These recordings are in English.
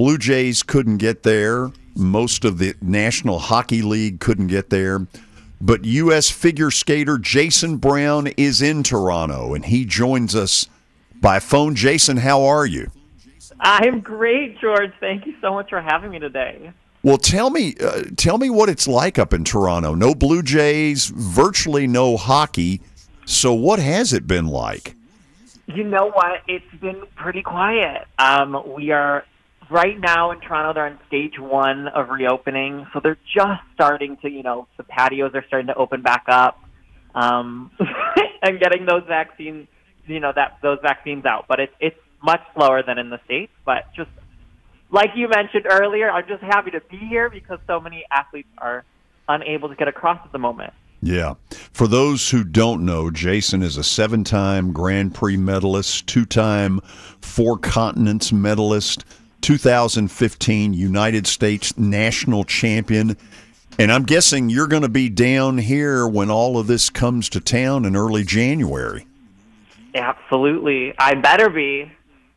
Blue Jays couldn't get there. Most of the National Hockey League couldn't get there. But U.S. figure skater Jason Brown is in Toronto, and he joins us by phone. Jason, how are you? I'm great, George. Thank you so much for having me today. Well, tell me what it's like up in Toronto. No Blue Jays, virtually no hockey. So what has it been like? You know what? It's been pretty quiet. We are right now in Toronto. They're on stage 1 of reopening, so they're just starting to, the patios are starting to open back up, and getting those vaccines, those vaccines out. But it's much slower than in the States. But just like you mentioned earlier, I'm just happy to be here because so many athletes are unable to get across at the moment. Yeah. For those who don't know, Jason is a 7-time Grand Prix medalist, 2-time 4 continents medalist, 2015 United States national champion. And I'm guessing you're going to be down here when all of this comes to town in early January. Absolutely. I better be.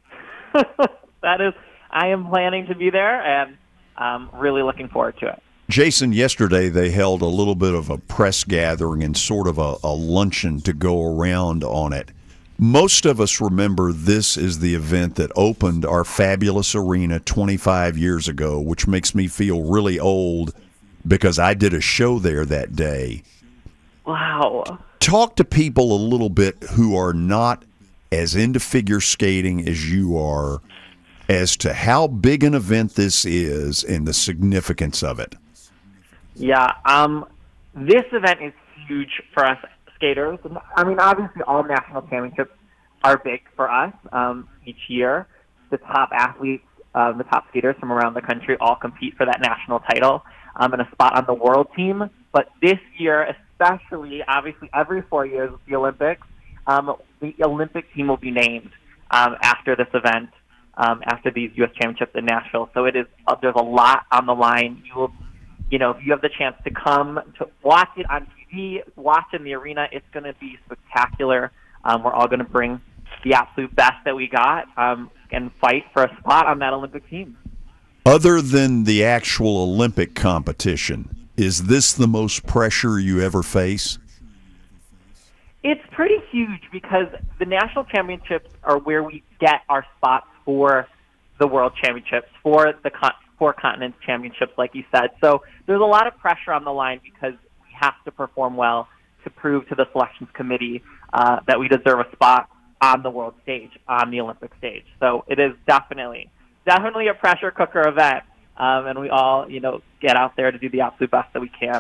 I am planning to be there, and I'm really looking forward to it. Jason, yesterday they held a little bit of a press gathering and sort of a luncheon to go around on it. Most of us remember this is the event that opened our fabulous arena 25 years ago, which makes me feel really old because I did a show there that day. Wow. Talk to people a little bit who are not as into figure skating as you are as to how big an event this is and the significance of it. Yeah, this event is huge for us skaters. I mean, obviously, all national championships are big for us each year. The top athletes, the top skaters from around the country all compete for that national title and a spot on the world team. But this year, especially, obviously, every 4 years with the Olympics, the Olympic team will be named after this event, after these U.S. championships in Nashville. So it is there's a lot on the line. If you have the chance to come to watch it on TV, watch in the arena, it's going to be spectacular. We're all going to bring the absolute best that we got and fight for a spot on that Olympic team. Other than the actual Olympic competition, is this the most pressure you ever face? It's pretty huge because the national championships are where we get our spots for the world championships, for the 4 continents championships, like you said. So there's a lot of pressure on the line because we have to perform well to prove to the selections committee that we deserve a spot on the world stage, on the Olympic stage. So it is definitely a pressure cooker event, and we all, get out there to do the absolute best that we can.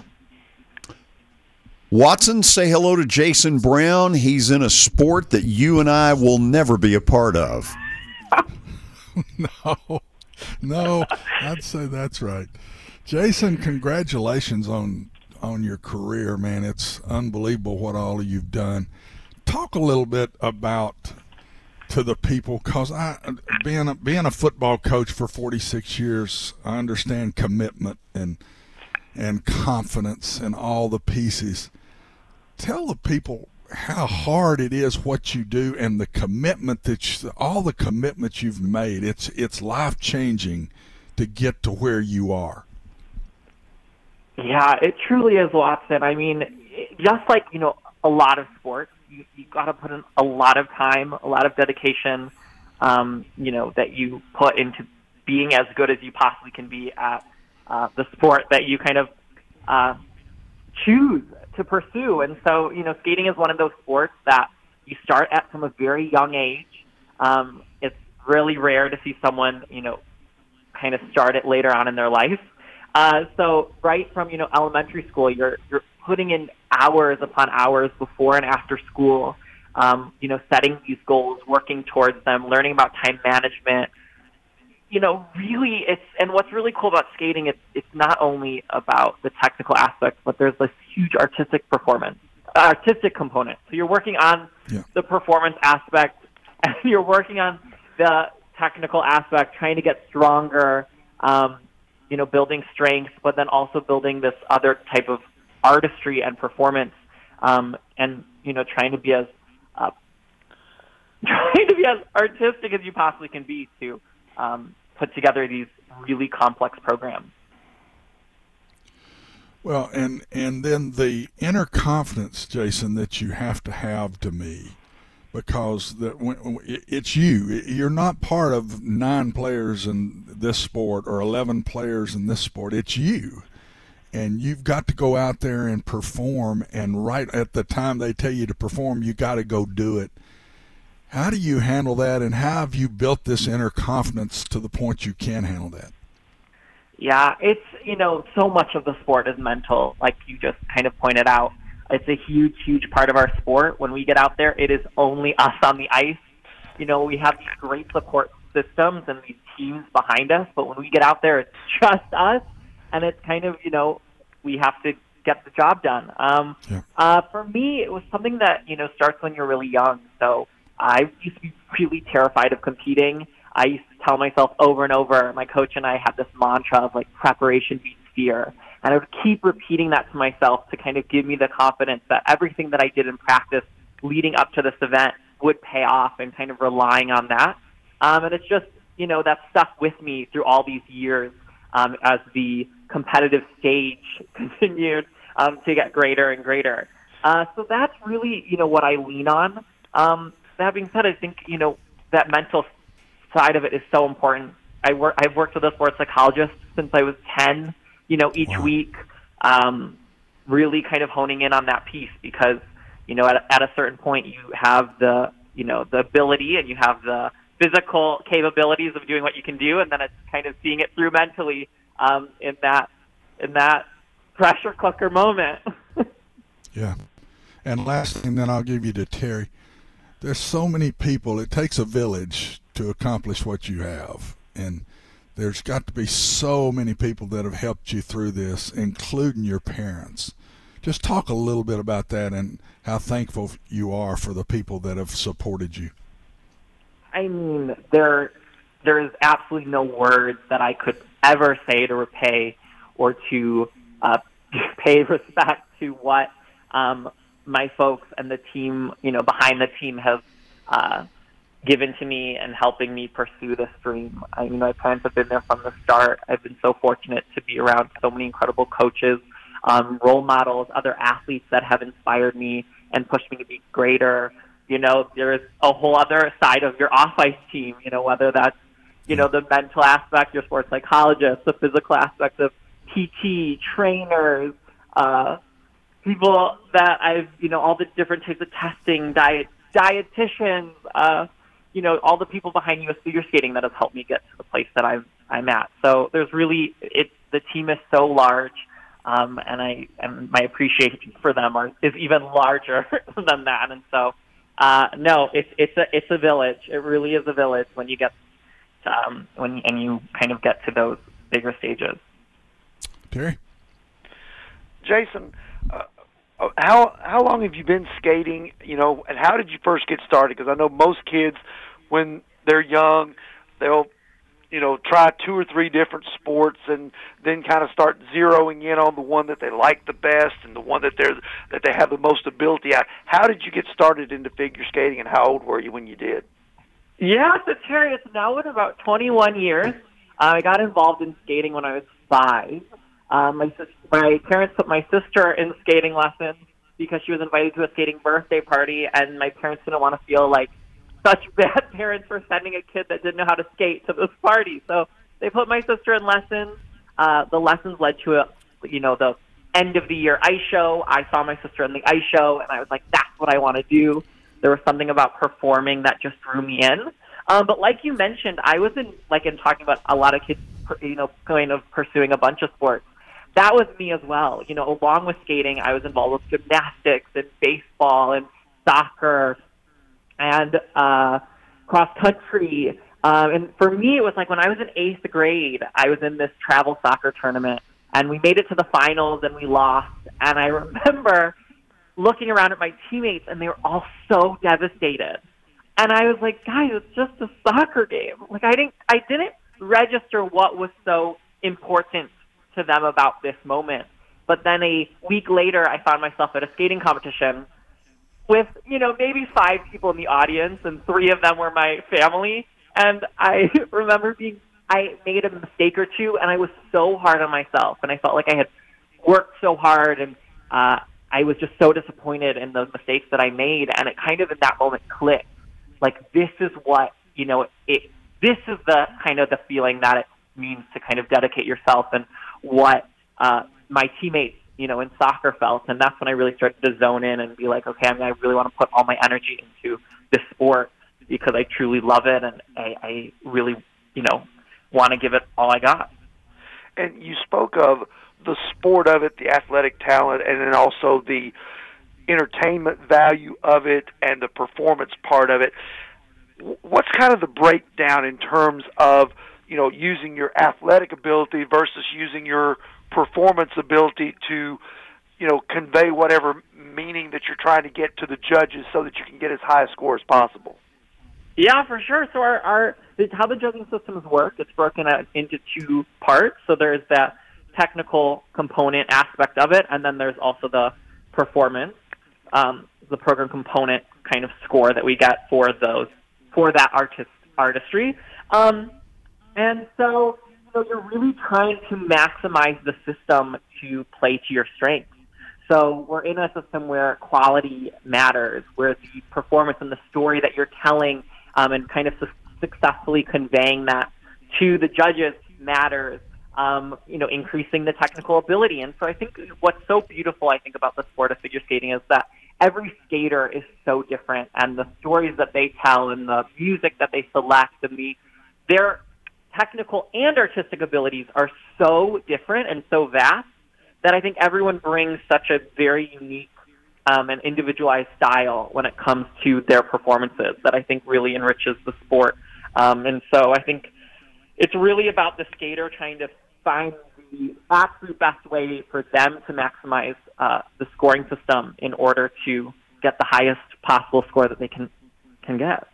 Watson, say hello to Jason Brown. He's in a sport that you and I will never be a part of. No, I'd say that's right. Jason, congratulations on your career, man. It's unbelievable what all you've done. Talk a little bit about to the people, because being a football coach for 46 years, I understand commitment and confidence and all the pieces. Tell the people how hard it is what you do and the commitment all the commitments you've made. It's life-changing to get to where you are. Yeah, it truly is, Watson. I mean, just like, a lot of sports, you got to put in a lot of time, a lot of dedication, that you put into being as good as you possibly can be at the sport that you kind of choose to pursue. And so, skating is one of those sports that you start at from a very young age. It's really rare to see someone, kind of start it later on in their life. So right from, elementary school, you're putting in hours upon hours before and after school, setting these goals, working towards them, learning about time management. Really, and what's really cool about skating, it's not only about the technical aspect, but there's this huge artistic component. So you're working on the performance aspect, and you're working on the technical aspect, trying to get stronger, building strength, but then also building this other type of artistry and performance, and trying to be as artistic as you possibly can be to put together these really complex programs. Well, and then the inner confidence, Jason, that you have to me, because it's you. You're not part of 9 players in this sport or 11 players in this sport. It's you. And you've got to go out there and perform, and right at the time they tell you to perform, you got to go do it. How do you handle that, and how have you built this inner confidence to the point you can handle that? Yeah, it's, so much of the sport is mental, like you just kind of pointed out. It's a huge, huge part of our sport. When we get out there, it is only us on the ice. We have these great support systems and these teams behind us, but when we get out there, it's just us, and it's kind of, we have to get the job done. For me, it was something that, starts when you're really young. So I used to be really terrified of competing. I used to tell myself over and over, my coach and I had this mantra of like preparation beats fear. And I would keep repeating that to myself to kind of give me the confidence that everything that I did in practice leading up to this event would pay off, and kind of relying on that. And it's just, that stuck with me through all these years as the competitive stage continued to get greater and greater. So that's really, what I lean on. That being said, I think, that mental side of it is so important. I've worked with a sports psychologist since I was 10, each week, really kind of honing in on that piece, because, at a certain point you have the ability and you have the physical capabilities of doing what you can do, and then it's kind of seeing it through mentally in that pressure cooker moment. Yeah. And last thing, then I'll give you to Terry. There's so many people. It takes a village to accomplish what you have. And there's got to be so many people that have helped you through this, including your parents. Just talk a little bit about that and how thankful you are for the people that have supported you. I mean, there is absolutely no words that I could ever say to repay or to pay respect to what my folks and the team, behind the team have given to me and helping me pursue this dream. My parents have been there from the start. I've been so fortunate to be around so many incredible coaches, role models, other athletes that have inspired me and pushed me to be greater. There's a whole other side of your off-ice team, whether that's, the mental aspect, your sports psychologist, the physical aspect of PT, trainers, people that I've, all the different types of testing, dietitians, all the people behind U.S. figure skating that have helped me get to the place that I'm at. So there's really, the team is so large, and my appreciation for them is even larger than that. And so, no, it's a village. It really is a village when you get when you kind of get to those bigger stages. Terry? Jason, how long have you been skating, and how did you first get started? Because I know most kids, when they're young, they'll, try 2 or 3 different sports and then kind of start zeroing in on the one that they like the best and the one that they have the most ability at. How did you get started into figure skating, and how old were you when you did? Yeah, so Terry, it's now been about 21 years. I got involved in skating when I was 5. My parents put my sister in skating lessons because she was invited to a skating birthday party, and my parents didn't want to feel like such bad parents for sending a kid that didn't know how to skate to this party. So they put my sister in lessons. The lessons led to the end of the year ice show. I saw my sister in the ice show, and I was like, that's what I want to do. There was something about performing that just drew me in. But like you mentioned, I was in talking about a lot of kids, kind of pursuing a bunch of sports. That was me as well. Along with skating, I was involved with gymnastics and baseball and soccer and cross country. And for me, it was like when I was in 8th grade, I was in this travel soccer tournament, and we made it to the finals and we lost. And I remember looking around at my teammates, and they were all so devastated. And I was like, guys, it's just a soccer game. Like, I didn't register what was so important to them about this moment. But then a week later, I found myself at a skating competition with, maybe 5 people in the audience, and 3 of them were my family. And I remember being I made a mistake or two, and I was so hard on myself, and I felt like I had worked so hard, and I was just so disappointed in those mistakes that I made, and it kind of in that moment clicked. Like, this is what, this is the kind of the feeling that it means to kind of dedicate yourself, and what my teammates, in soccer felt. And that's when I really started to zone in and be like, okay, I really want to put all my energy into this sport because I truly love it, and I really, want to give it all I got. And you spoke of the sport of it, the athletic talent, and then also the entertainment value of it and the performance part of it. What's kind of the breakdown in terms of, using your athletic ability versus using your performance ability to, convey whatever meaning that you're trying to get to the judges so that you can get as high a score as possible? Yeah, for sure. So how the judging systems work, it's broken out into two parts. So there's that technical component aspect of it, and then there's also the performance, the program component kind of score that we get for that artistry. And so, you're really trying to maximize the system to play to your strengths. So we're in a system where quality matters, where the performance and the story that you're telling and kind of successfully conveying that to the judges matters, increasing the technical ability. And so I think what's so beautiful, about the sport of figure skating is that every skater is so different, and the stories that they tell and the music that they select and their technical and artistic abilities are so different and so vast that I think everyone brings such a very unique and individualized style when it comes to their performances that I think really enriches the sport. And so I think it's really about the skater trying to find the absolute best way for them to maximize the scoring system in order to get the highest possible score that they can get.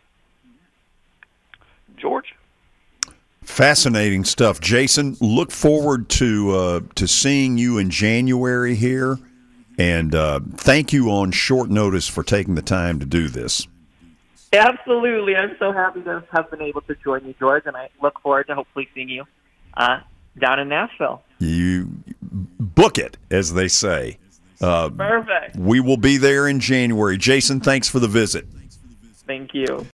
George? Fascinating stuff, Jason. Look forward to seeing you in January here, and thank you on short notice for taking the time to do this. Absolutely, I'm so happy to have been able to join you, George, and I look forward to hopefully seeing you down in Nashville. You book it, as they say. Perfect. We will be there in January. Jason, thanks for the visit. Thank you.